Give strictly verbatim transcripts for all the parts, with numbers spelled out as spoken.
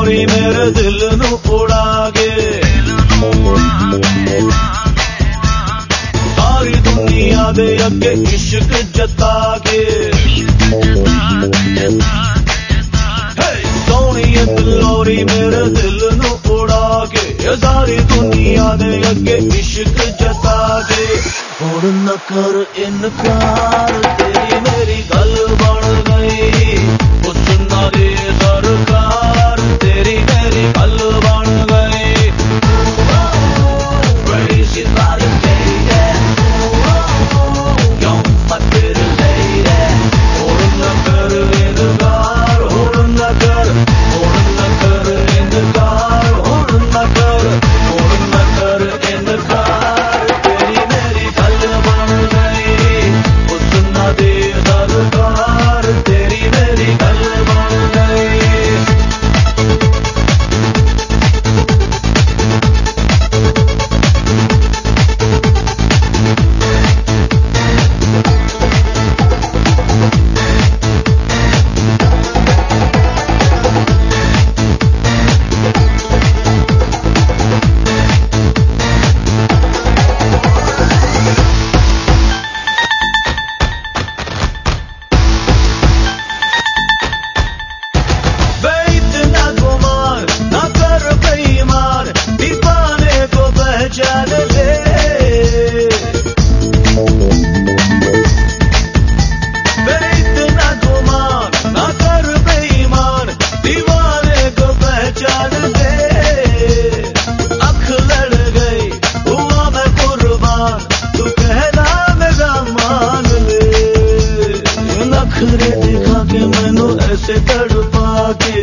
लोरी मेरे दिल नू उड़ा के सारी दुनिया दे अगे इश्क जता के सोनी लोरी मेरे दिल नू उड़ा के सारी दुनिया दे अगे इश्क जता के हुण न कर इनकार तेरी मेरी गल बन गई हुस्ना दी सरकार तेरी मेरी गल बन गई crazy body baby you're my pretty lady हुण न कर इनकार हुण न कर हुण न कर इनकार हुण न कर हुण न कर इनकार तेरी मेरी गल बन गई हुस्ना दी सरकार तेरी मेरी गल बन गई ऐसे तड़पा के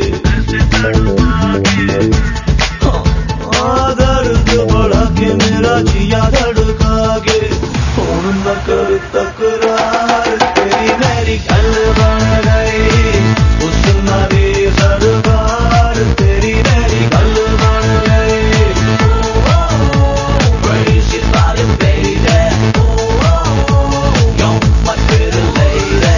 दर्द बढ़ा के मेरा जिया धड़का के हुण न कर तकरार तेरी मेरी गल बन गई हुस्ना दी सरकार तेरी मेरी गल बन गई crazy body baby you're my pretty lady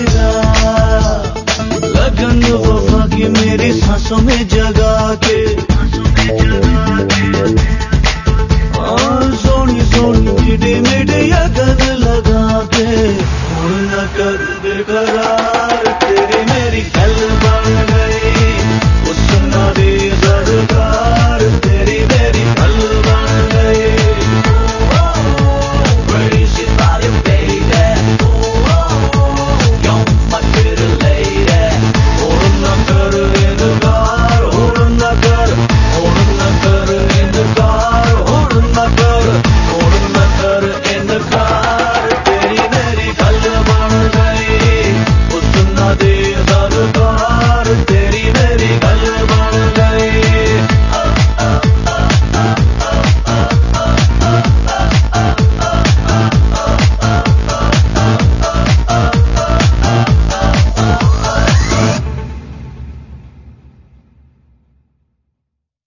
लगन वफा की मेरी सांसों में जगा के